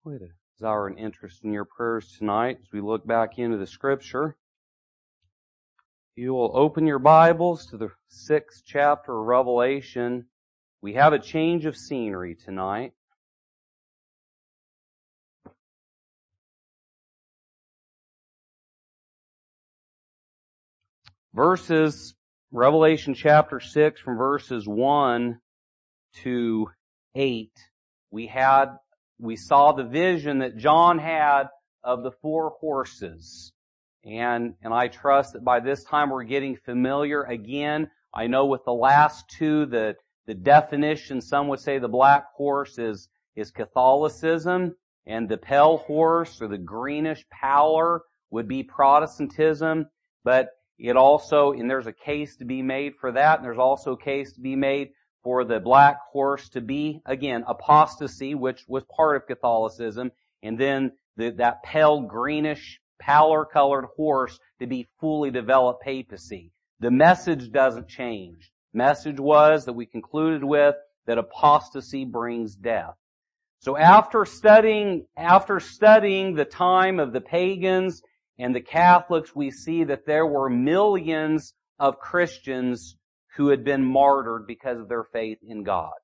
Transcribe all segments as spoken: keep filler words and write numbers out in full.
Way to desire and interest in your prayers tonight as we look back into the Scripture. You will open your Bibles to the sixth chapter of Revelation. We have a change of scenery tonight. Verses, Revelation chapter six, from verses one to eight, we had, we saw the vision that John had of the four horses. And, and I trust that by this time we're getting familiar again. I know with the last two, the, the definition, some would say the black horse is, is Catholicism, and the pale horse or the greenish pallor would be Protestantism. But it also, and there's a case to be made for that, and there's also a case to be made for the black horse to be, again, apostasy, which was part of Catholicism, and then the, that pale greenish pallor-colored horse to be fully developed papacy. The message doesn't change. Message was that we concluded with that apostasy brings death. So after studying, after studying the time of the pagans and the Catholics, we see that there were millions of Christians who had been martyred because of their faith in God.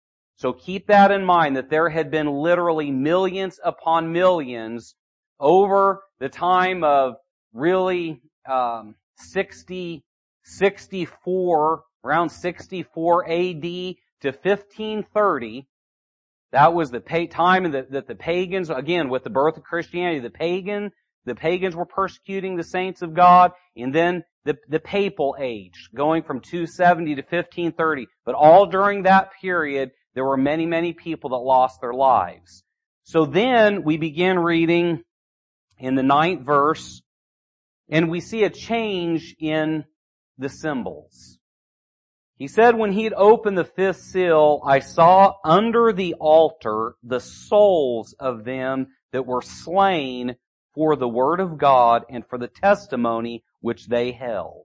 So keep that in mind, that there had been literally millions upon millions over the time of really um, sixty, sixty-four, around sixty-four A D to fifteen thirty. That was the pay, time that, that the pagans, again, with the birth of Christianity, the pagan, the pagans were persecuting the saints of God, and then the, the papal age, going from two seventy to fifteen thirty. But all during that period, there were many, many people that lost their lives. So then we begin reading in the ninth verse, and we see a change in the symbols. He said, when he had opened the fifth seal, I saw under the altar the souls of them that were slain for the word of God and for the testimony which they held.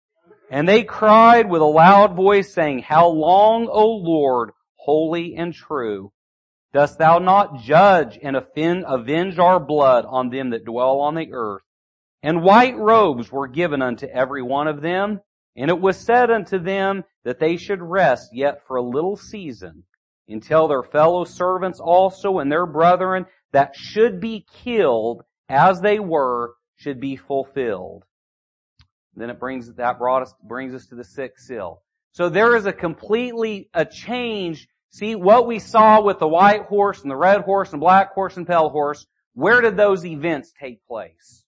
And they cried with a loud voice, saying, How long, O Lord, holy and true, dost thou not judge and offend, avenge our blood on them that dwell on the earth? And white robes were given unto every one of them, and it was said unto them that they should rest yet for a little season, until their fellow servants also and their brethren that should be killed as they were should be fulfilled. Then it brings, that brought us, brings us to the sixth seal. So there is a completely, a change. See, what we saw with the white horse and the red horse and black horse and pale horse, where did those events take place?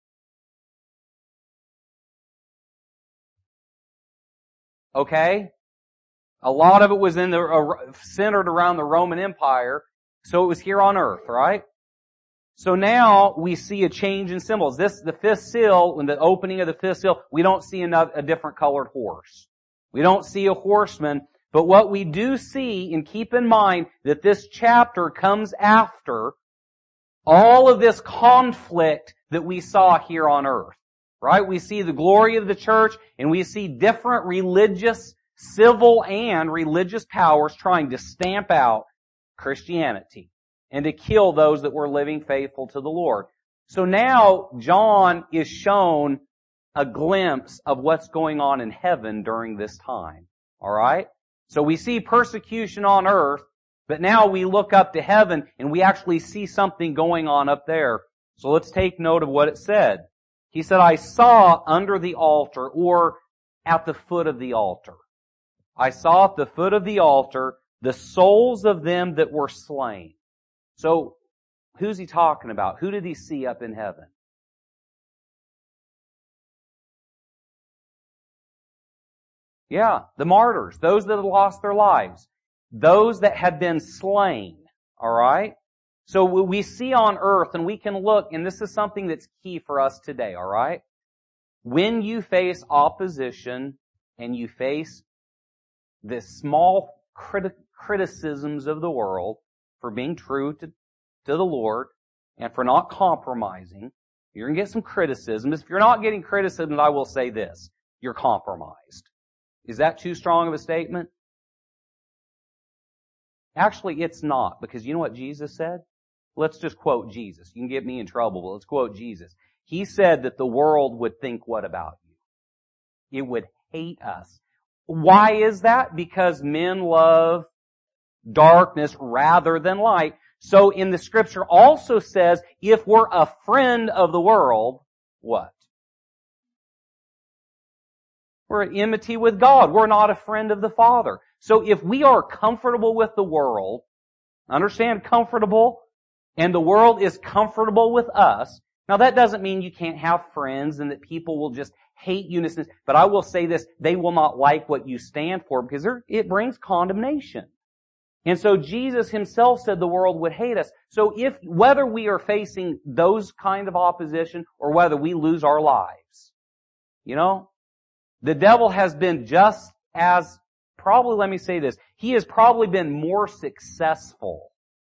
Okay? A lot of it was in the, uh, centered around the Roman Empire, so it was here on earth, right? So now we see a change in symbols. This, the fifth seal, when the opening of the fifth seal, we don't see another, a different colored horse. We don't see a horseman. But what we do see, and keep in mind that this chapter comes after all of this conflict that we saw here on earth. Right? We see the glory of the church, and we see different religious, civil and religious powers trying to stamp out Christianity and to kill those that were living faithful to the Lord. So now John is shown a glimpse of what's going on in heaven during this time. Alright? So we see persecution on earth, but now we look up to heaven and we actually see something going on up there. So let's take note of what it said. He said, I saw under the altar, or at the foot of the altar. I saw at the foot of the altar the souls of them that were slain. So, who's he talking about? Who did he see up in heaven? Yeah, the martyrs, those that had lost their lives, those that had been slain, alright? So we see on earth, and we can look, and this is something that's key for us today, alright? When you face opposition, and you face the small criti- criticisms of the world for being true to, to the Lord, and for not compromising, you're going to get some criticism. If you're not getting criticism, I will say this, you're compromised. Is that too strong of a statement? Actually, it's not, because you know what Jesus said? let's just quote Jesus. You can get me in trouble, but let's quote Jesus. He said that the world would think what about you? It would hate us. Why is that? Because men love darkness rather than light. So in the scripture also says, if we're a friend of the world, what? We're at enmity with God. We're not a friend of the Father. So if we are comfortable with the world, understand comfortable, and the world is comfortable with us, now that doesn't mean you can't have friends and that people will just hate you. But I will say this, they will not like what you stand for because it brings condemnation. And so Jesus himself said the world would hate us. So if, whether we are facing those kind of opposition or whether we lose our lives, you know, the devil has been just as, probably let me say this, he has probably been more successful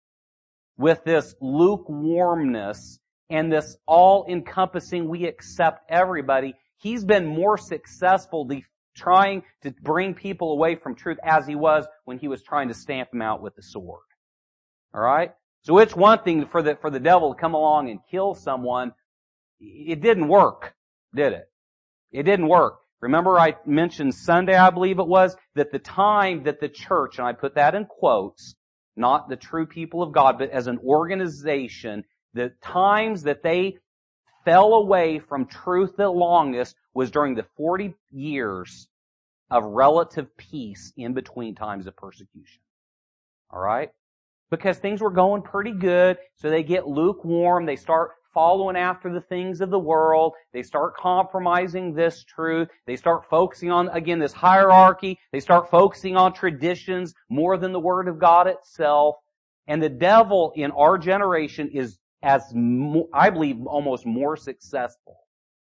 with this lukewarmness and this all-encompassing, we accept everybody. He's been more successful trying to bring people away from truth as he was when he was trying to stamp them out with the sword. Alright? So it's one thing for the, for the devil to come along and kill someone. It didn't work, did it? It didn't work. Remember I mentioned Sunday, I believe it was, that the time that the church, and I put that in quotes, not the true people of God, but as an organization, the times that they fell away from truth the longest was during the forty years of relative peace in between times of persecution. Alright? Because things were going pretty good, so they get lukewarm, they start following after the things of the world, they start compromising this truth, they start focusing on, again, this hierarchy, they start focusing on traditions more than the Word of God itself, and the devil in our generation is, as I believe, almost more successful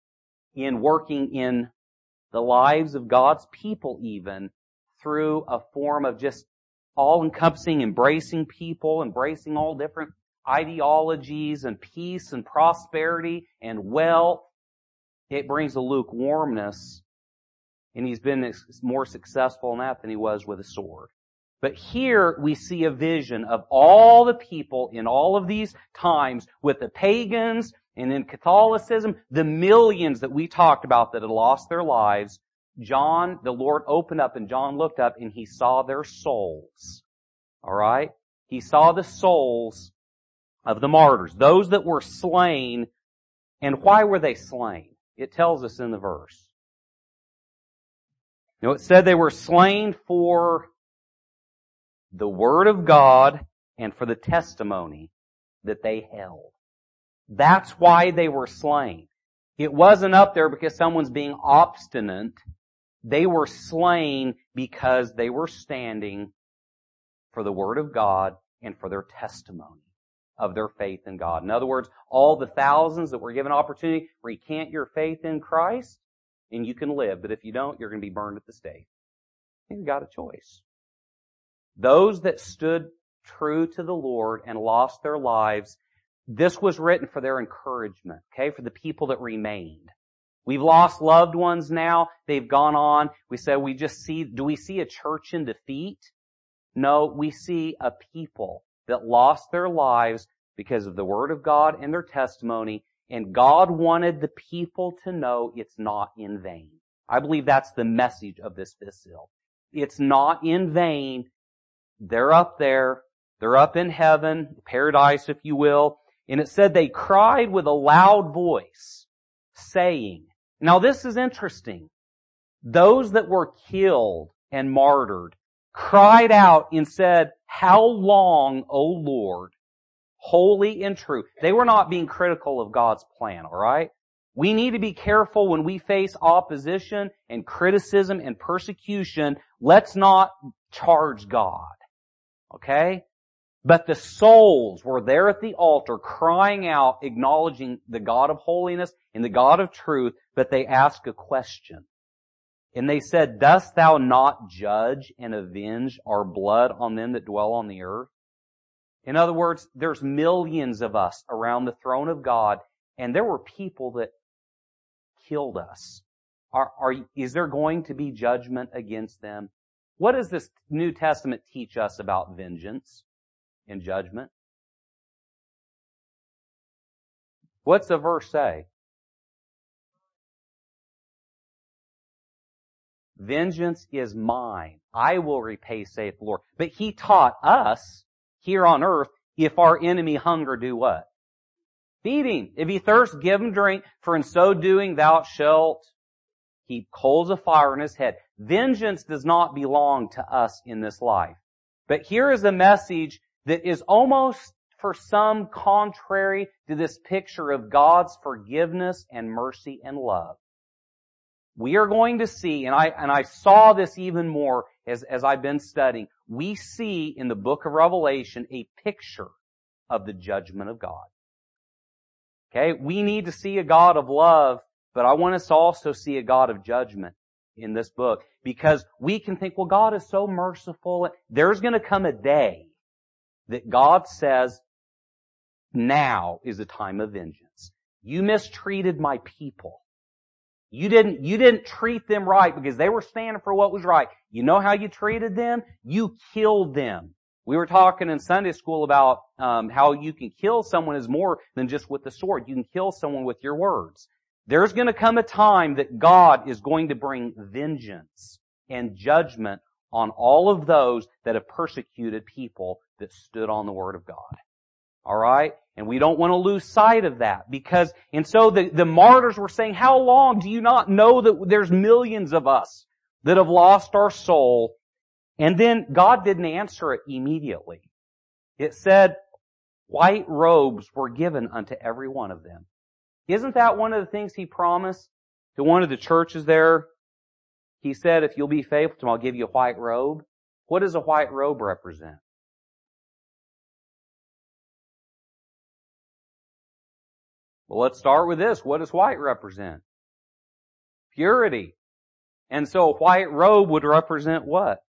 in working in the lives of God's people even through a form of just all-encompassing, embracing people, embracing all different ideologies and peace and prosperity and wealth. It brings a lukewarmness, and he's been more successful in that than he was with a sword. But here we see a vision of all the people in all of these times with the pagans and in Catholicism, the millions that we talked about that had lost their lives. John, the Lord opened up and John looked up and he saw their souls. Alright? He saw the souls of the martyrs, those that were slain. And why were they slain? It tells us in the verse. You know, it said they were slain for the Word of God and for the testimony that they held. That's why they were slain. It wasn't up there because someone's being obstinate. They were slain because they were standing for the Word of God and for their testimony of their faith in God. In other words, all the thousands that were given opportunity, recant your faith in Christ and you can live. But if you don't, you're going to be burned at the stake. You've got a choice. Those that stood true to the Lord and lost their lives, this was written for their encouragement, okay, for the people that remained. We've lost loved ones now. They've gone on. We said we just see, do we see a church in defeat? No, we see a people that lost their lives because of the Word of God and their testimony, and God wanted the people to know it's not in vain. I believe that's the message of this fifth seal. It's not in vain. They're up there. They're up in heaven, paradise if you will. And it said they cried with a loud voice, saying, now this is interesting. Those that were killed and martyred cried out and said, how long, O Lord, holy and true. They were not being critical of God's plan, alright? We need to be careful when we face opposition and criticism and persecution. Let's not charge God. Okay? But the souls were there at the altar crying out, acknowledging the God of holiness and the God of truth, but they asked a question. And they said, dost thou not judge and avenge our blood on them that dwell on the earth? In other words, there's millions of us around the throne of God, and there were people that killed us. Are, are, is there going to be judgment against them? What does this New Testament teach us about vengeance and judgment? What's the verse say? Vengeance is mine. I will repay, saith the Lord. But He taught us here on earth, if our enemy hunger, do what? Feed him. If he thirst, give him drink, for in so doing thou shalt heap coals of fire in his head. Vengeance does not belong to us in this life. But here is a message that is almost for some contrary to this picture of God's forgiveness and mercy and love. We are going to see, and I, and I saw this even more as, as I've been studying, we see in the book of Revelation a picture of the judgment of God. Okay? We need to see a God of love, but I want us to also see a God of judgment in this book, because we can think, well, God is so merciful. There's going to come a day that God says, now is the time of vengeance. You mistreated my people. You didn't, you didn't treat them right because they were standing for what was right. You know how you treated them? You killed them. We were talking in Sunday school about um, how you can kill someone is more than just with the sword. You can kill someone with your words. There's going to come a time that God is going to bring vengeance and judgment on all of those that have persecuted people that stood on the Word of God. Alright? And we don't want to lose sight of that because, and so the, the martyrs were saying, how long do you not know that there's millions of us that have lost our soul? And then God didn't answer it immediately. It said, white robes were given unto every one of them. Isn't that one of the things He promised to one of the churches there? He said, if you'll be faithful to me, I'll give you a white robe. What does a white robe represent? Well, let's start with this. What does white represent? Purity. And so a white robe would represent what?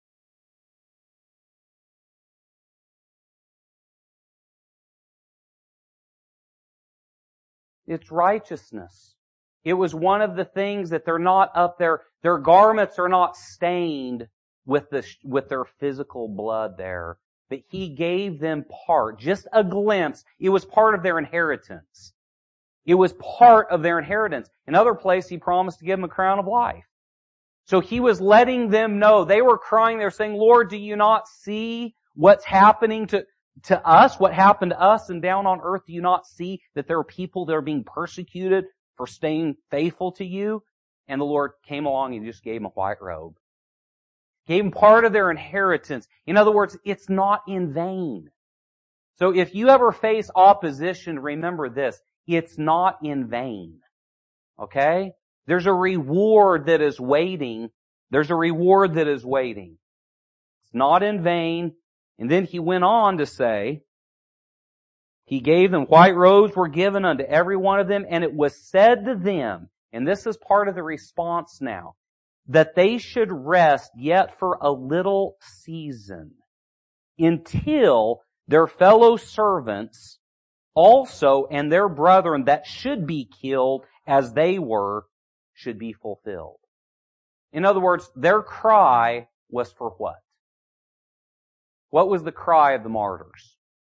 It's righteousness. It was one of the things that they're not up there, their garments are not stained with the, with their physical blood there. But He gave them part, just a glimpse. It was part of their inheritance. It was part of their inheritance. In other places, He promised to give them a crown of life. So He was letting them know. They were crying, they were saying, Lord, do you not see what's happening to, to us? What happened to us and down on earth? Do you not see that there are people that are being persecuted for staying faithful to you? And the Lord came along and just gave them a white robe. Gave them part of their inheritance. In other words, it's not in vain. So if you ever face opposition, remember this. It's not in vain. Okay? There's a reward that is waiting. There's a reward that is waiting. It's not in vain. And then He went on to say, He gave them, white robes were given unto every one of them, and it was said to them, and this is part of the response now, that they should rest yet for a little season, until their fellow servants also and their brethren that should be killed as they were should be fulfilled. In other words, their cry was for what? What was the cry of the martyrs?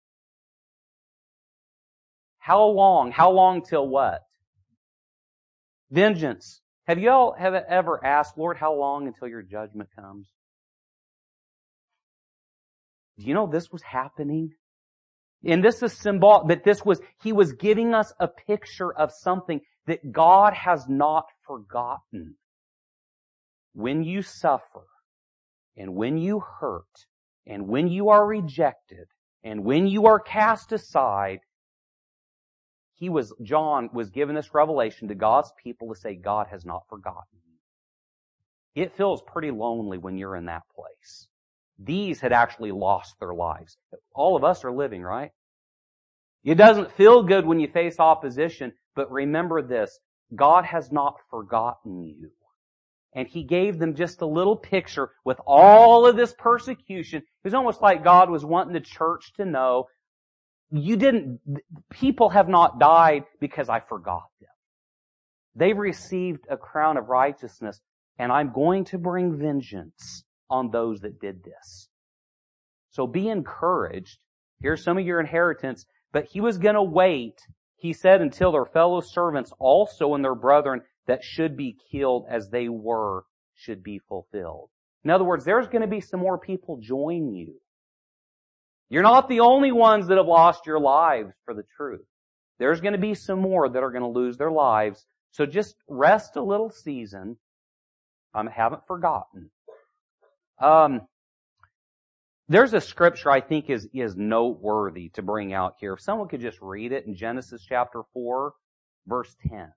How long? How long till what? Vengeance. Have you all have ever asked, Lord, how long until your judgment comes? Do you know this was happening? And this is symbolic, but this was, He was giving us a picture of something that God has not forgotten. When you suffer, and when you hurt, and when you are rejected, and when you are cast aside, he was, John was given this revelation to God's people to say, God has not forgotten you. It feels pretty lonely when you're in that place. These had actually lost their lives. All of us are living, right? It doesn't feel good when you face opposition, but remember this, God has not forgotten you. And He gave them just a little picture with all of this persecution. It was almost like God was wanting the church to know, you didn't, people have not died because I forgot them. They've received a crown of righteousness, and I'm going to bring vengeance on those that did this. So be encouraged. Here's some of your inheritance, but He was going to wait. He said, until their fellow servants also and their brethren that should be killed as they were should be fulfilled. In other words, there's going to be some more people join you. You're not the only ones that have lost your lives for the truth. There's going to be some more that are going to lose their lives. So just rest a little season. I haven't forgotten. Um, there's a scripture I think is, is noteworthy to bring out here. If someone could just read it in Genesis chapter four, verse ten.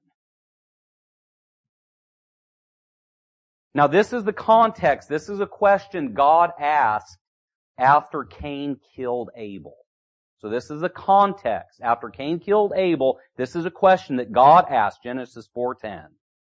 Now this is the context. This is a question God asked after Cain killed Abel. So this is the context. After Cain killed Abel, this is a question that God asked, Genesis four ten.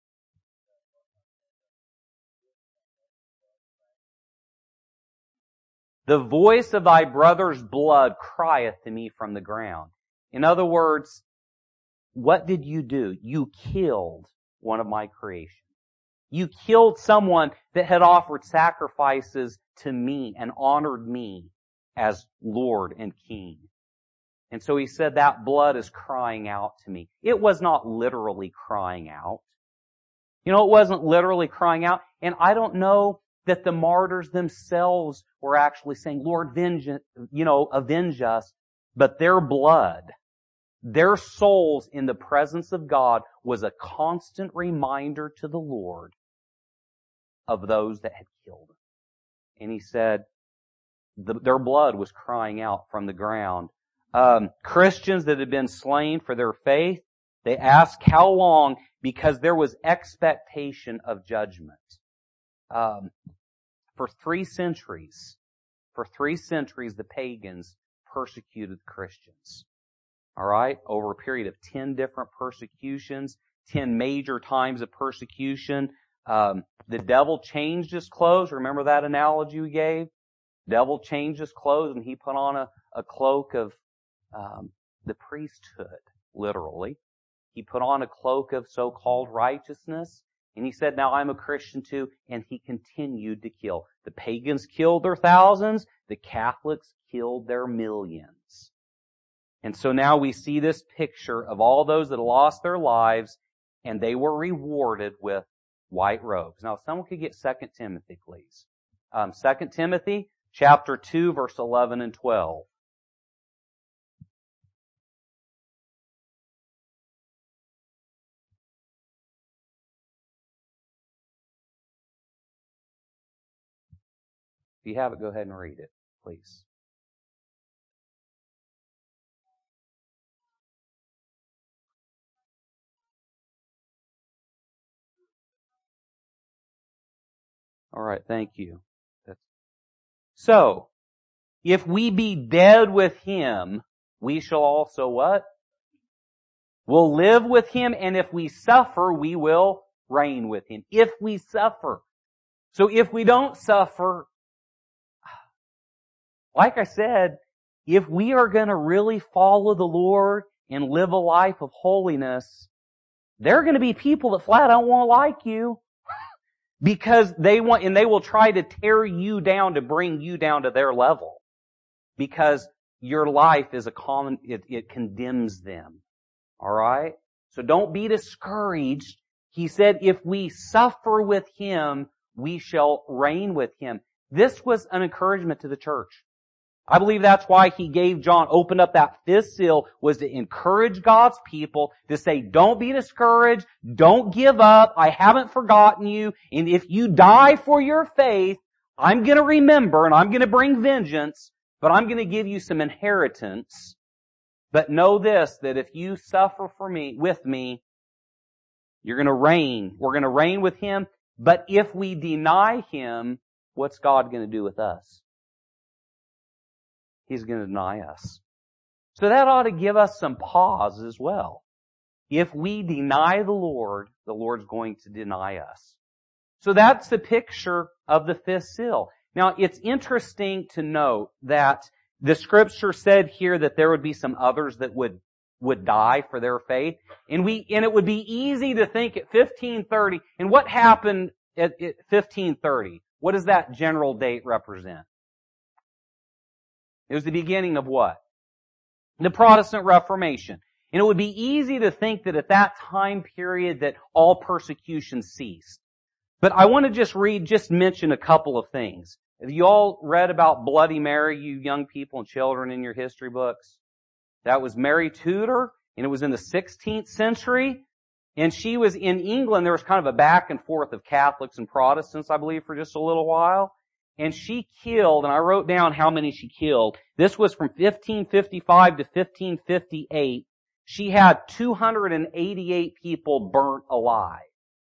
The voice of thy brother's blood crieth to me from the ground. In other words, what did you do? You killed one of my creation. You killed someone that had offered sacrifices to me and honored me as Lord and King. And so he said, that blood is crying out to me. It was not literally crying out. You know, it wasn't literally crying out. And I don't know that the martyrs themselves were actually saying, Lord, venge, you know, avenge us. But their blood, their souls in the presence of God was a constant reminder to the Lord of those that had killed him. And he said, the, their blood was crying out from the ground. Um, Christians that had been slain for their faith, they asked how long, because there was expectation of judgment. Um, for three centuries, for three centuries, the pagans persecuted Christians. All right, over a period of ten different persecutions, ten major times of persecution. Um, the devil changed his clothes. Remember that analogy we gave? Devil changed his clothes and he put on a, a cloak of um, the priesthood, literally. He put on a cloak of so-called righteousness. And he said, now I'm a Christian too. And he continued to kill. The pagans killed their thousands. The Catholics killed their millions. And so now we see this picture of all those that lost their lives and they were rewarded with white robes. Now, if someone could get Second Timothy, please. Um, Second Timothy chapter two, verse eleven and twelve. If you have it, go ahead and read it, please. All right, thank you. That's... So, if we be dead with him, we shall also what? We'll live with him, and if we suffer, we will reign with him. If we suffer. So if we don't suffer, like I said, if we are going to really follow the Lord and live a life of holiness, there are going to be people that flat out won't like you. Because they want, and they will try to tear you down to bring you down to their level. Because your life is a common, it, it condemns them. Alright? So don't be discouraged. He said, if we suffer with him, we shall reign with him. This was an encouragement to the church. I believe that's why he gave John, opened up that fifth seal, was to encourage God's people to say, don't be discouraged, don't give up, I haven't forgotten you, and if you die for your faith, I'm gonna remember and I'm gonna bring vengeance, but I'm gonna give you some inheritance. But know this, that if you suffer for me, with me, you're gonna reign. We're gonna reign with him, but if we deny him, what's God gonna do with us? He's going to deny us. So that ought to give us some pause as well. If we deny the Lord, the Lord's going to deny us. So that's the picture of the fifth seal. Now, it's interesting to note that the scripture said here that there would be some others that would, would die for their faith. And we, and it would be easy to think at fifteen thirty, and what happened at, at fifteen thirty? What does that general date represent? It was the beginning of what? The Protestant Reformation. And it would be easy to think that at that time period that all persecution ceased. But I want to just read, just mention a couple of things. Have you all read about Bloody Mary, you young people and children, in your history books? That was Mary Tudor, and it was in the sixteenth century. And she was in England. There was kind of a back and forth of Catholics and Protestants, I believe, for just a little while. And she killed, and I wrote down how many she killed. This was from fifteen fifty-five to fifteen fifty-eight. She had two hundred eighty-eight people burnt alive.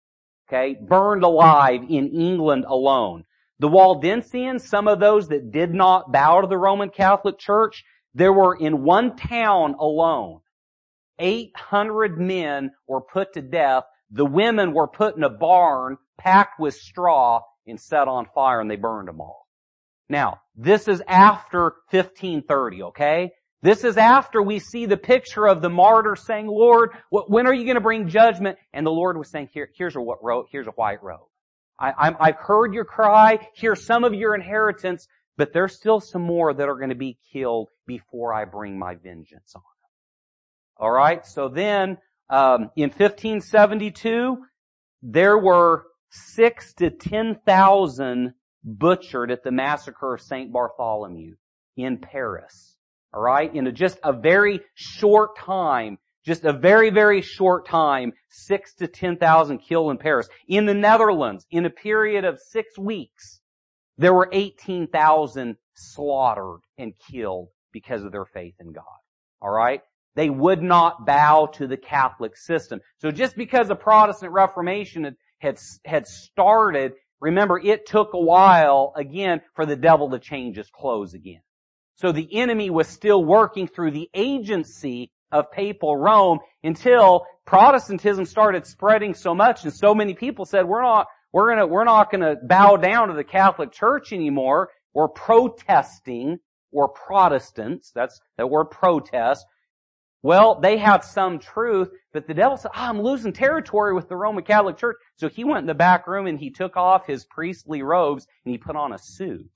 Okay? Burned alive in England alone. The Waldensians, some of those that did not bow to the Roman Catholic Church, there were in one town alone, eight hundred men were put to death. The women were put in a barn, packed with straw, and set on fire, and they burned them all. Now, this is after fifteen thirty, okay? This is after we see the picture of the martyr saying, Lord, when are you going to bring judgment? And the Lord was saying, Here, here's a what robe, here's a white robe. I, I'm, I've heard your cry, here's some of your inheritance, but there's still some more that are going to be killed before I bring my vengeance on them. Alright, so then, um, in fifteen seventy-two, there were six to ten thousand butchered at the massacre of Saint Bartholomew in Paris. Alright? In a, just a very short time, just a very, very short time, six to ten thousand killed in Paris. In the Netherlands, in a period of six weeks, there were eighteen thousand slaughtered and killed because of their faith in God. Alright? They would not bow to the Catholic system. So just because the Protestant Reformation had, had, had started, remember, it took a while, again, for the devil to change his clothes again. So the enemy was still working through the agency of papal Rome until Protestantism started spreading so much and so many people said, we're not, we're gonna, we're not gonna bow down to the Catholic Church anymore. We're protesting, or Protestants. That's that word protest. Well, they have some truth, but the devil said, oh, I'm losing territory with the Roman Catholic Church. So he went in the back room and he took off his priestly robes and he put on a suit.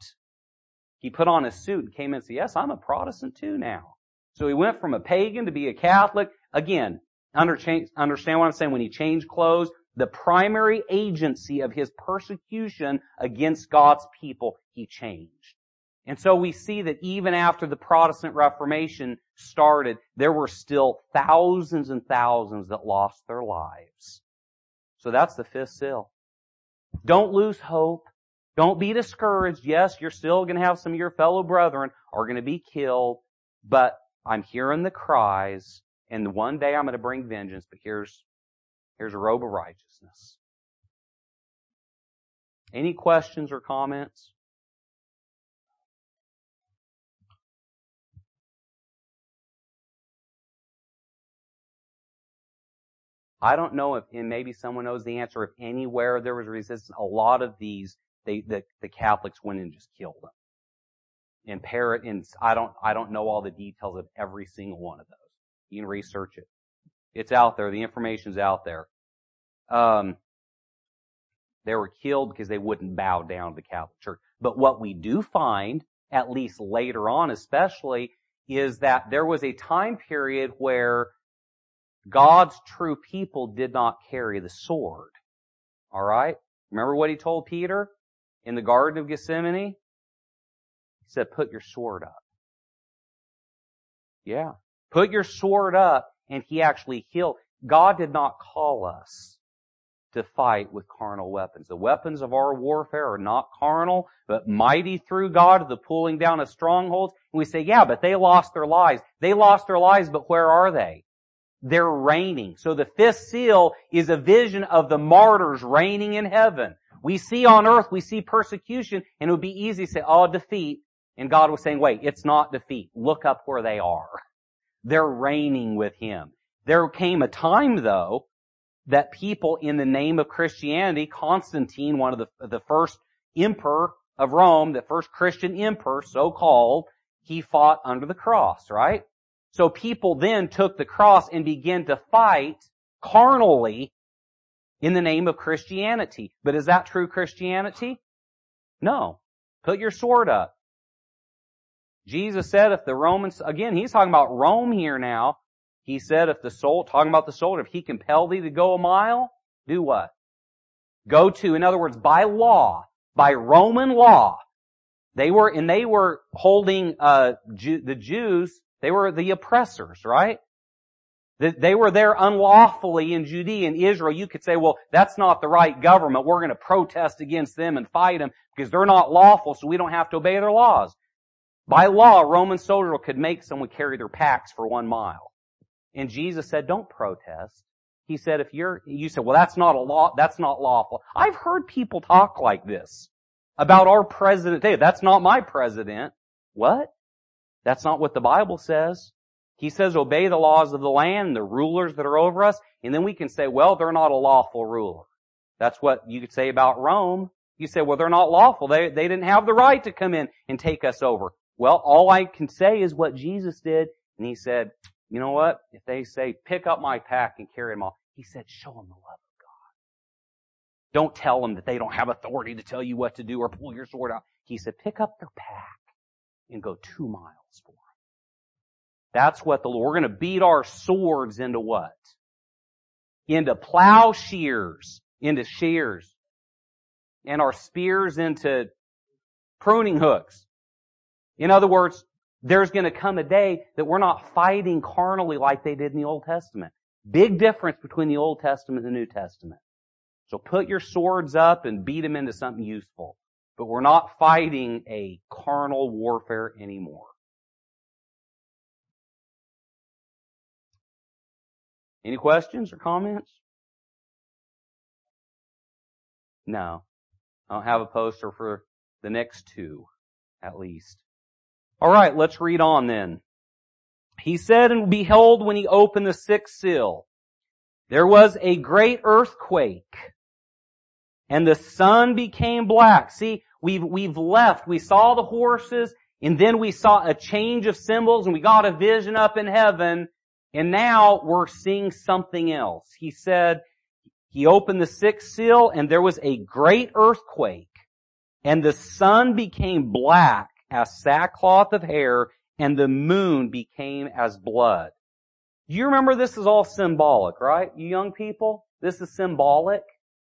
He put on a suit and came in and said, yes, I'm a Protestant too now. So he went from a pagan to be a Catholic. Again, understand what I'm saying? When he changed clothes, the primary agency of his persecution against God's people, he changed. And so we see that even after the Protestant Reformation started, there were still thousands and thousands that lost their lives. So that's the fifth seal. Don't lose hope. Don't be discouraged. Yes, you're still going to have some of your fellow brethren are going to be killed, but I'm hearing the cries, and one day I'm going to bring vengeance, but here's, here's a robe of righteousness. Any questions or comments? I don't know if, and maybe someone knows the answer, if anywhere there was resistance, a lot of these, they, the, the Catholics went and just killed them. And parrot, and I don't, I don't know all the details of every single one of those. You can research it. It's out there. The information's out there. Um, they were killed because they wouldn't bow down to the Catholic Church. But what we do find, at least later on especially, is that there was a time period where God's true people did not carry the sword. Alright? Remember what he told Peter in the Garden of Gethsemane? He said, put your sword up. Yeah. Put your sword up, and he actually healed. God did not call us to fight with carnal weapons. The weapons of our warfare are not carnal, but mighty through God to the pulling down of strongholds. And we say, yeah, but they lost their lives. They lost their lives, but where are they? They're reigning. So the fifth seal is a vision of the martyrs reigning in heaven. We see on earth, we see persecution, and it would be easy to say, oh, defeat. And God was saying, wait, it's not defeat. Look up where they are. They're reigning with Him. There came a time, though, that people in the name of Christianity, Constantine, one of the, the first emperor of Rome, the first Christian emperor, so-called, he fought under the cross, right? So people then took the cross and began to fight carnally in the name of Christianity. But is that true Christianity? No. Put your sword up. Jesus said if the Romans, again, he's talking about Rome here now. He said if the soul, talking about the soldier, if he compel thee to go a mile, do what? Go to, in other words, by law, by Roman law, they were, and they were holding, uh, Jew, the Jews, they were the oppressors, right? They were there unlawfully in Judea and Israel. You could say, well, that's not the right government. We're going to protest against them and fight them because they're not lawful, so we don't have to obey their laws. By law, a Roman soldier could make someone carry their packs for one mile. And Jesus said, don't protest. He said, if you're, you said, well, that's not a law, that's not lawful. I've heard people talk like this about our president. Hey, that's not my president. What? That's not what the Bible says. He says, obey the laws of the land, the rulers that are over us, and then we can say, well, they're not a lawful ruler. That's what you could say about Rome. You say, well, they're not lawful. They, they didn't have the right to come in and take us over. Well, all I can say is what Jesus did, and he said, you know what? If they say, pick up my pack and carry them off, he said, show them the love of God. Don't tell them that they don't have authority to tell you what to do or pull your sword out. He said, pick up their pack and go two miles for them. That's what the Lord, we're going to beat our swords into what? Into plowshares, into shears, and our spears into pruning hooks. In other words, there's going to come a day that we're not fighting carnally like they did in the Old Testament. Big difference between the Old Testament and the New Testament. So put your swords up and beat them into something useful. But we're not fighting a carnal warfare anymore. Any questions or comments? No. I don't have a poster for the next two, at least. All right, let's read on then. He said, and behold, when he opened the sixth seal, there was a great earthquake, and the sun became black. See, we've, we've left. We saw the horses, and then we saw a change of symbols, and we got a vision up in heaven, and now we're seeing something else. He said, he opened the sixth seal, and there was a great earthquake, and the sun became black as sackcloth of hair, and the moon became as blood. Do you remember this is all symbolic, right? You young people, this is symbolic.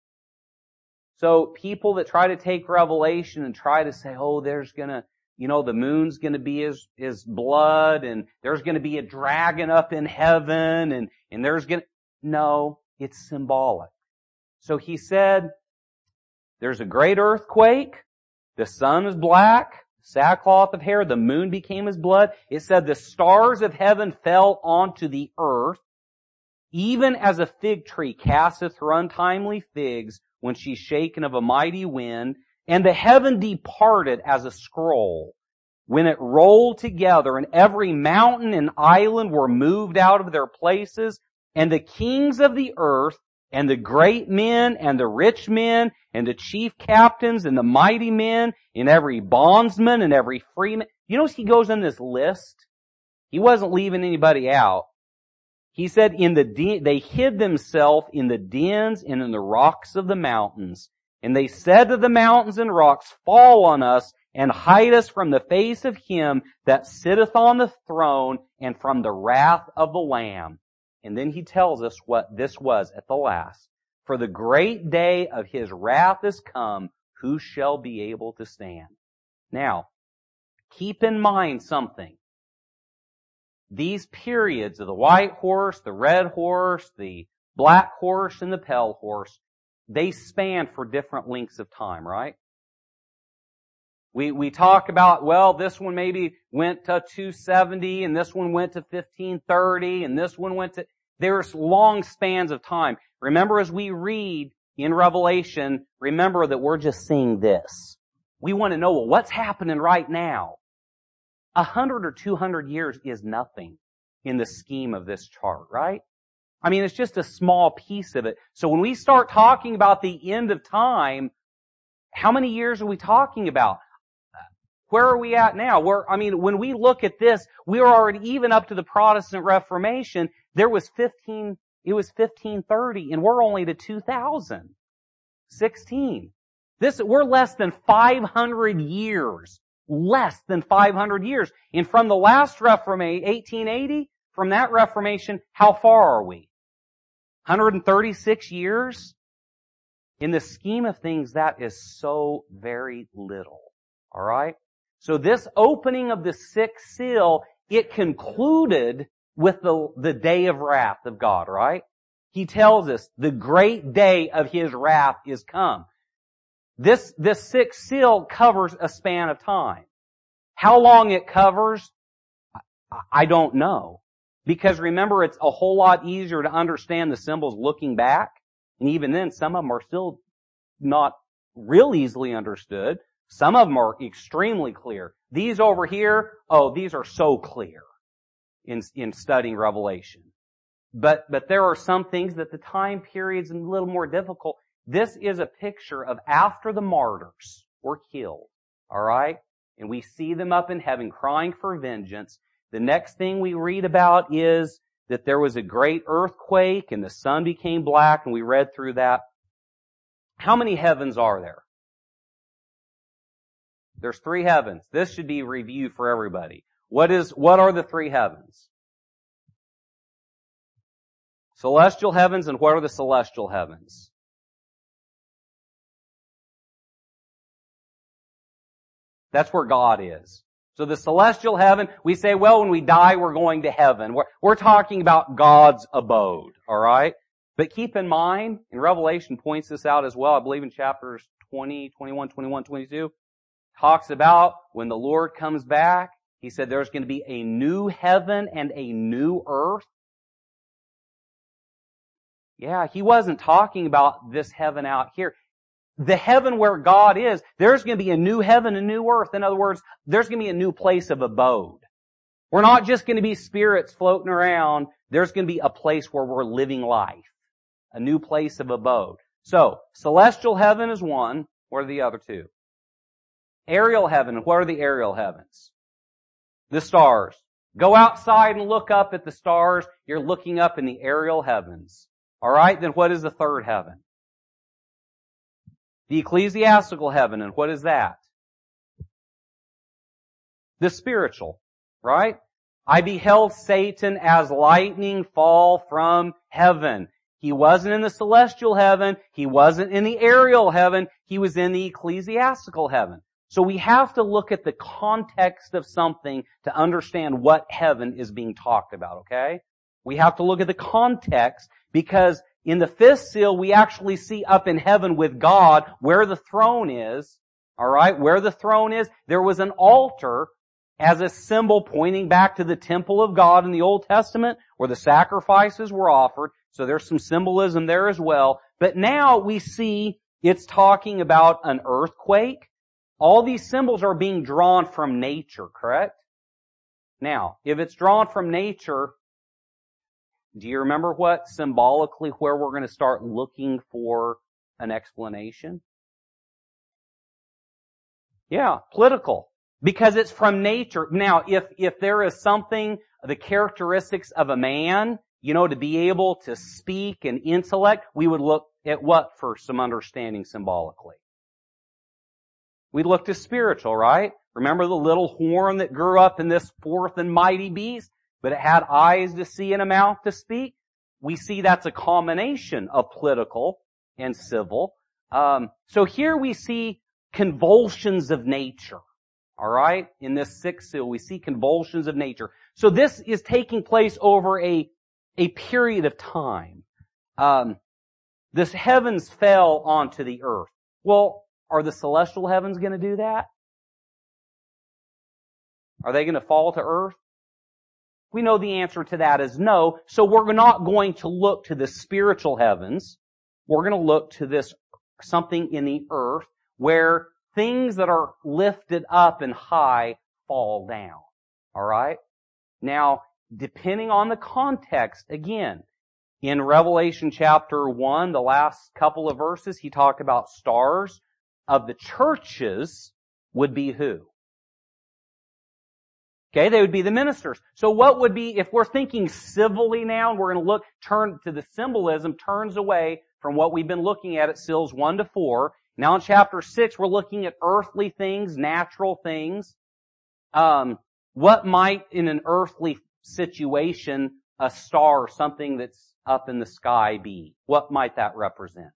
So people that try to take Revelation and try to say, oh, there's gonna, you know, the moon's gonna be as, as blood, and there's gonna be a dragon up in heaven, and, and there's gonna, no, it's symbolic. So he said, there's a great earthquake, the sun is black, sackcloth of hair, the moon became as blood. It said the stars of heaven fell onto the earth, even as a fig tree casteth her untimely figs when she's shaken of a mighty wind, and the heaven departed as a scroll when it rolled together, and every mountain and island were moved out of their places, and the kings of the earth, and the great men, and the rich men, and the chief captains, and the mighty men, and every bondsman, and every freeman. You notice he goes in this list. He wasn't leaving anybody out. He said, in the de- they hid themselves in the dens and in the rocks of the mountains. And they said to the mountains and rocks, fall on us, and hide us from the face of him that sitteth on the throne, and from the wrath of the Lamb. And then he tells us what this was at the last. For the great day of his wrath is come, who shall be able to stand? Now, keep in mind something. These periods of the white horse, the red horse, the black horse, and the pale horse, they span for different lengths of time, right? We, we talk about, well, this one maybe went to two seventy, and this one went to fifteen thirty, and this one went to, there's long spans of time. Remember, as we read in Revelation, remember that we're just seeing this. We want to know, well, what's happening right now? A hundred or two hundred years is nothing in the scheme of this chart, right? I mean, it's just a small piece of it. So when we start talking about the end of time, how many years are we talking about? Where are we at now? Where, I mean, when we look at this, we are already even up to the Protestant Reformation. There was fifteen, it was fifteen thirty, and we're only to two thousand sixteen. This, we're less than five hundred years. Less than five hundred years. And from the last Reformation, eighteen eighty, from that Reformation, how far are we? one hundred thirty-six years? In the scheme of things, that is so very little. Alright? So this opening of the sixth seal, it concluded with the, the day of wrath of God, right? He tells us the great day of His wrath is come. This, this sixth seal covers a span of time. How long it covers, I don't know. Because remember, it's a whole lot easier to understand the symbols looking back. And even then, some of them are still not real easily understood. Some of them are extremely clear. These over here, oh, these are so clear in, in studying Revelation. But, but there are some things that the time period's a little more difficult. This is a picture of after the martyrs were killed. Alright? And we see them up in heaven crying for vengeance. The next thing we read about is that there was a great earthquake and the sun became black, and we read through that. How many heavens are there? There's three heavens. This should be review for everybody. What is, what are the three heavens? Celestial heavens, and what are the celestial heavens? That's where God is. So the celestial heaven, we say, well, when we die, we're going to heaven. We're, we're talking about God's abode, alright? But keep in mind, and Revelation points this out as well, I believe in chapters twenty, twenty-one, twenty-one, twenty-two, talks about when the Lord comes back, He said there's going to be a new heaven and a new earth. Yeah, He wasn't talking about this heaven out here. The heaven where God is, there's going to be a new heaven and new earth. In other words, there's going to be a new place of abode. We're not just going to be spirits floating around. There's going to be a place where we're living life. A new place of abode. So, celestial heaven is one. What are the other two? Aerial heaven. What are the aerial heavens? The stars. Go outside and look up at the stars. You're looking up in the aerial heavens. Alright, then what is the third heaven? The ecclesiastical heaven, and what is that? The spiritual, right? I beheld Satan as lightning fall from heaven. He wasn't in the celestial heaven. He wasn't in the aerial heaven. He was in the ecclesiastical heaven. So we have to look at the context of something to understand what heaven is being talked about, okay? We have to look at the context, because in the fifth seal, we actually see up in heaven with God where the throne is. Alright, where the throne is, there was an altar as a symbol pointing back to the temple of God in the Old Testament where the sacrifices were offered. So there's some symbolism there as well. But now we see it's talking about an earthquake. All these symbols are being drawn from nature, correct? Now, if it's drawn from nature, do you remember what symbolically where we're going to start looking for an explanation? Yeah, political. Because it's from nature. Now, if, if there is something, the characteristics of a man, you know, to be able to speak and intellect, we would look at what for some understanding symbolically? We'd look to spiritual, right? Remember the little horn that grew up in this fourth and mighty beast? But it had eyes to see and a mouth to speak. We see that's a combination of political and civil. Um, so here we see convulsions of nature. All right? In this sixth seal, we see convulsions of nature. So this is taking place over a, a period of time. Um, this heavens fell onto the earth. Well, are the celestial heavens going to do that? Are they going to fall to earth? We know the answer to that is no, so we're not going to look to the spiritual heavens. We're going to look to this, something in the earth, where things that are lifted up and high fall down. Alright? Now, depending on the context, again, in Revelation chapter one, the last couple of verses, he talked about stars. Of the churches would be who? Okay, they would be the ministers. So what would be, if we're thinking civilly now, and we're going to look, turn to the symbolism, turns away from what we've been looking at at seals one to four. Now in chapter six, we're looking at earthly things, natural things. Um, what might in an earthly situation a star or something that's up in the sky be? What might that represent?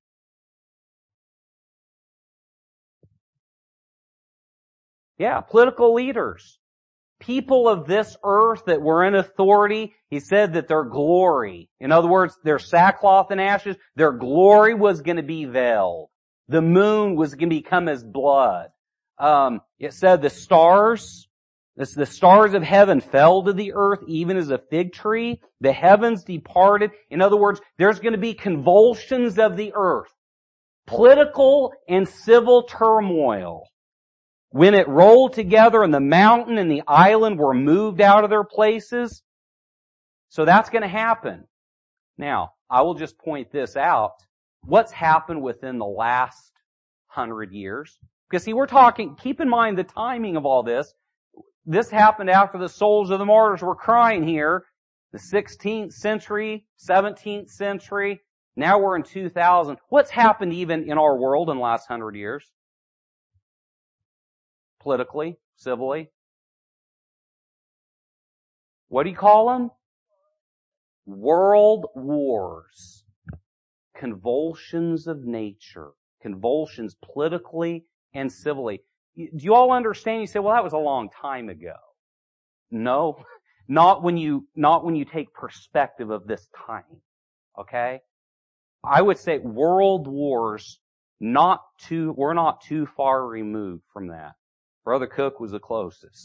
Yeah, political leaders. People of this earth that were in authority, he said that their glory, in other words, their sackcloth and ashes, their glory was going to be veiled. The moon was going to become as blood. Um, it said the stars, this, the stars of heaven fell to the earth even as a fig tree. The heavens departed. In other words, there's going to be convulsions of the earth. Political and civil turmoil. When it rolled together and the mountain and the island were moved out of their places. So that's going to happen. Now, I will just point this out. What's happened within the last hundred years? Because see, we're talking, keep in mind the timing of all this. This happened after the souls of the martyrs were crying here. The sixteenth century, seventeenth century. Now we're in two thousand. What's happened even in our world in the last hundred years? Politically, civilly. What do you call them? World wars. Convulsions of nature. Convulsions politically and civilly. Do you all understand? You say, well, that was a long time ago. No, not when you, not when you take perspective of this time. Okay? I would say world wars, not too, we're not too far removed from that. Brother Cook was the closest.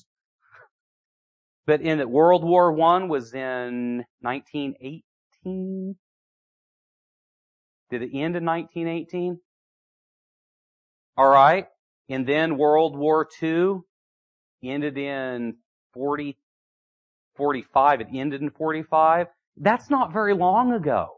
But in the World War One was in nineteen eighteen. Did it end in nineteen eighteen? All right. And then World War Two ended in forty, forty-five. It ended in forty-five. That's not very long ago.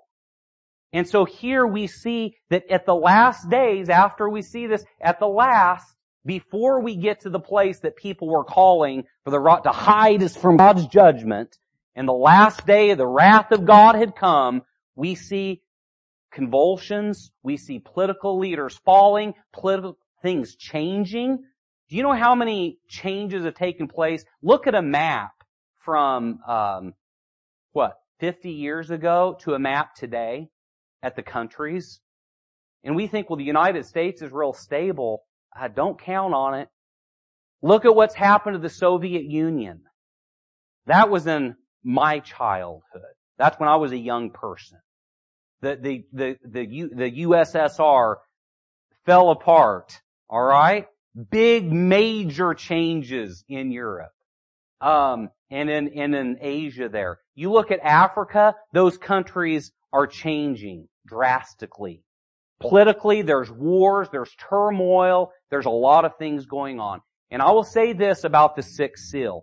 And so here we see that at the last days, after we see this, at the last, before we get to the place that people were calling for the to hide us from God's judgment, and the last day of the wrath of God had come, we see convulsions, we see political leaders falling, political things changing. Do you know how many changes have taken place? Look at a map from, um, what, fifty years ago to a map today at the countries. And we think, well, the United States is real stable. I don't count on it. Look at what's happened to the Soviet Union. That was in my childhood. That's when I was a young person. The, the, the, the, U, the U S S R fell apart. Alright? Big major changes in Europe. Um, and in, and in Asia there. You look at Africa, those countries are changing drastically. Politically, there's wars, there's turmoil, there's a lot of things going on. And I will say this about the sixth seal.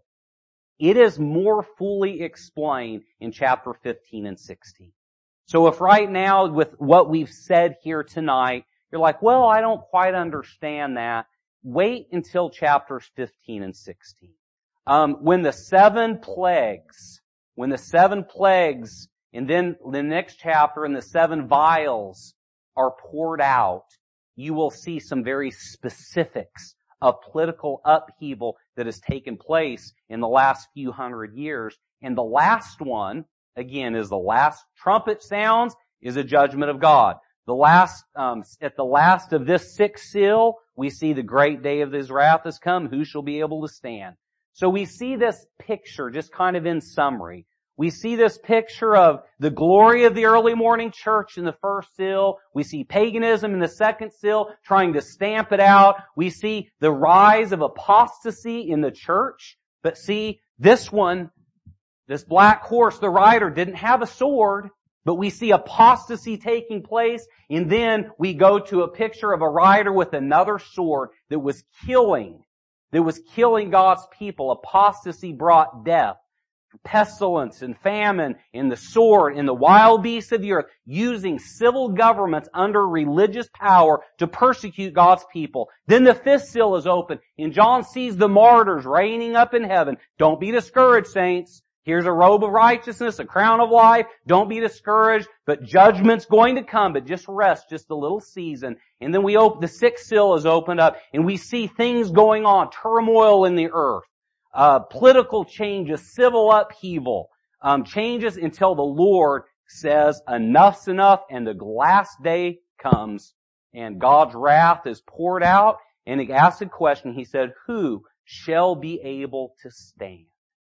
It is more fully explained in chapter fifteen and sixteen. So if right now with what we've said here tonight, you're like, well, I don't quite understand that, wait until chapters fifteen and sixteen. Um, when the seven plagues, when the seven plagues, and then the next chapter and the seven vials are poured out, you will see some very specifics of political upheaval that has taken place in the last few hundred years. And the last one, again, is the last trumpet sounds, is a judgment of God. The last, um, at the last of this sixth seal, we see the great day of His wrath has come. Who shall be able to stand? So we see this picture, just kind of in summary. We see this picture of the glory of the early morning church in the first seal. We see paganism in the second seal, trying to stamp it out. We see the rise of apostasy in the church. But see, this one, this black horse, the rider, didn't have a sword, but we see apostasy taking place. And then we go to a picture of a rider with another sword that was killing, that was killing God's people. Apostasy brought death. Pestilence and famine and the sword and the wild beasts of the earth, using civil governments under religious power to persecute God's people. Then the fifth seal is open and John sees the martyrs reigning up in heaven. Don't be discouraged, saints. Here's a robe of righteousness, a crown of life. Don't be discouraged, but judgment's going to come, but just rest just a little season. And then we open, the sixth seal is opened up and we see things going on, turmoil in the earth. Uh, political changes, civil upheaval. um, changes until the Lord says enough's enough and the last day comes and God's wrath is poured out. And he asked a question. He said, who shall be able to stand?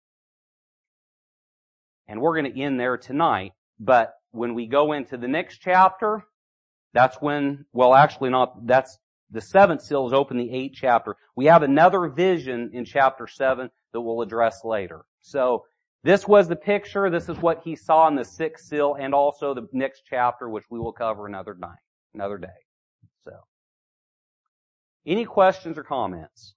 And we're going to end there tonight. But when we go into the next chapter, that's when, well actually not, that's the seventh seal is open the eighth chapter. We have another vision in chapter seven that we'll address later. So this was the picture. This is what he saw in the sixth seal and also the next chapter, which we will cover another night, another day. So, any questions or comments?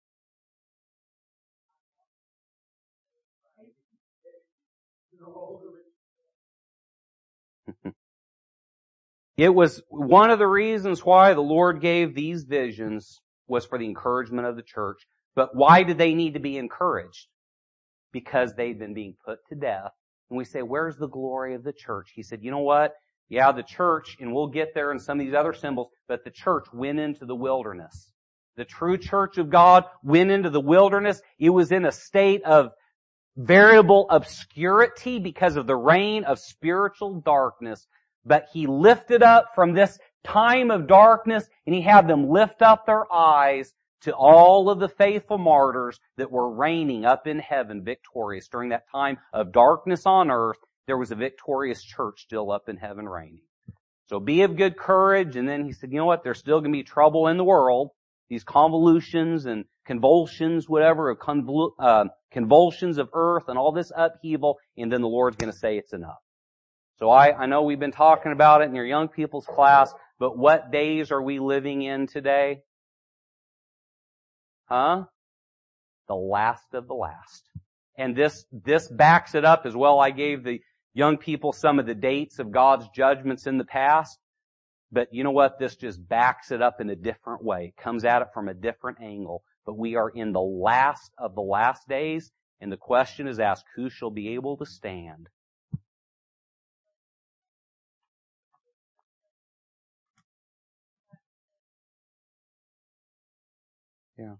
It was one of the reasons why the Lord gave these visions was for the encouragement of the church. But why did they need to be encouraged? Because they'd been being put to death. And we say, where's the glory of the church? He said, you know what? Yeah, the church, and we'll get there in some of these other symbols, but the church went into the wilderness. The true church of God went into the wilderness. It was in a state of variable obscurity because of the reign of spiritual darkness. But He lifted up from this time of darkness, and He had them lift up their eyes to all of the faithful martyrs that were reigning up in heaven victorious. During that time of darkness on earth, there was a victorious church still up in heaven reigning. So be of good courage. And then He said, you know what? There's still going to be trouble in the world. These convolutions and convulsions, whatever, of convol- uh, convulsions of earth and all this upheaval. And then the Lord's going to say it's enough. So I, I know we've been talking about it in your young people's class, but what days are we living in today? Huh? The last of the last. And this, this backs it up as well. I gave the young people some of the dates of God's judgments in the past. But you know what? This just backs it up in a different way. It comes at it from a different angle. But we are in the last of the last days. And the question is asked, who shall be able to stand? Yeah.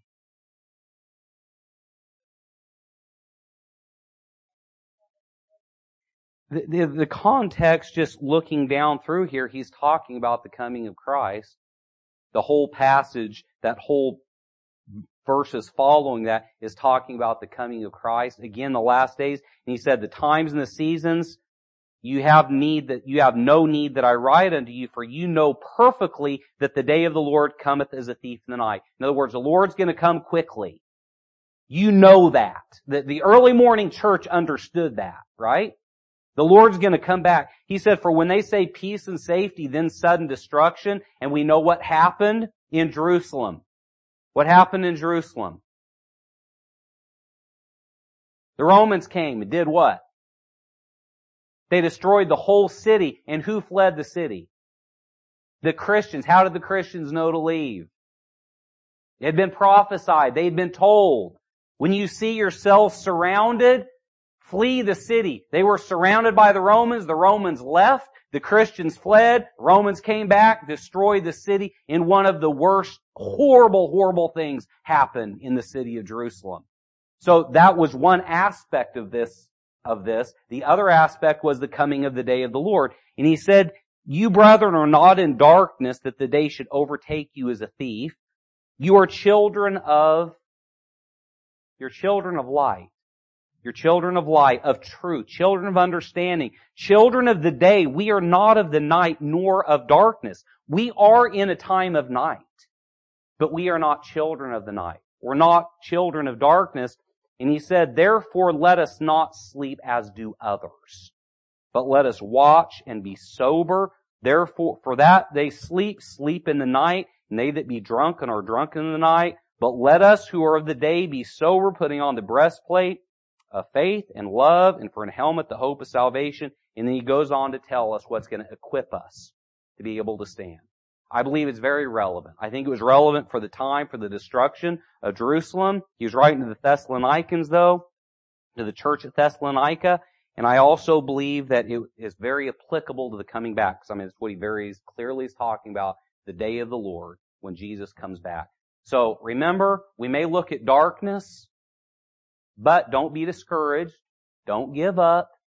The, the, the context, just looking down through here, he's talking about the coming of Christ. The whole passage, that whole verses following that is talking about the coming of Christ. Again, the last days. And he said, the times and the seasons, you have need that, you have no need that I write unto you, for you know perfectly that the day of the Lord cometh as a thief in the night. In other words, the Lord's going to come quickly. You know that. The, the early morning church understood that, right? The Lord's going to come back. He said, for when they say peace and safety, then sudden destruction, and we know what happened in Jerusalem. What happened in Jerusalem? The Romans came and did what? They destroyed the whole city. And who fled the city? The Christians. How did the Christians know to leave? It had been prophesied. They had been told. When you see yourselves surrounded, flee the city. They were surrounded by the Romans. The Romans left. The Christians fled. Romans came back, destroyed the city. And one of the worst, horrible, horrible things happened in the city of Jerusalem. So that was one aspect of this, of this. The other aspect was the coming of the day of the Lord. And he said, you brethren are not in darkness that the day should overtake you as a thief. You are children of, you're children of light. You're children of light, of truth, children of understanding, children of the day. We are not of the night nor of darkness. We are in a time of night, but we are not children of the night. We're not children of darkness. And he said, therefore let us not sleep as do others, but let us watch and be sober. Therefore, for that they sleep, sleep in the night, and they that be drunken are drunken in the night. But let us who are of the day be sober, putting on the breastplate of faith and love, and for an helmet the hope of salvation. And then he goes on to tell us what's going to equip us to be able to stand. I believe it's very relevant. I think it was relevant for the time, for the destruction of Jerusalem. He was writing to the Thessalonians, though, to the church at Thessalonica. And I also believe that it is very applicable to the coming back. Because I mean, it's what he very clearly is talking about, the day of the Lord, when Jesus comes back. So remember, we may look at darkness, but don't be discouraged. Don't give up.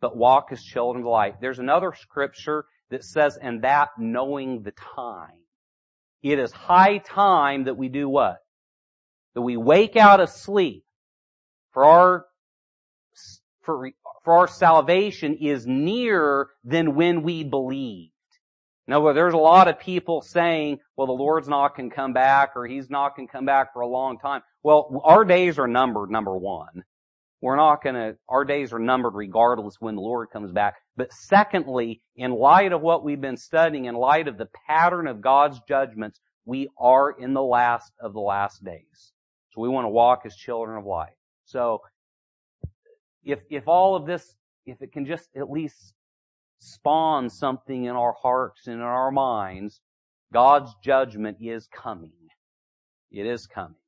but walk as children of light. There's another scripture that says, and that knowing the time. It is high time that we do what? That we wake out of sleep. For our, for, for our salvation is nearer than when we believed. Now, there's a lot of people saying, well, the Lord's not going to come back, or He's not going to come back for a long time. Well, our days are numbered, number one. We're not going to, our days are numbered regardless when the Lord comes back. But secondly, in light of what we've been studying, in light of the pattern of God's judgments, we are in the last of the last days. So we want to walk as children of light. So, if, if all of this, if it can just at least spawn something in our hearts and in our minds, God's judgment is coming. It is coming.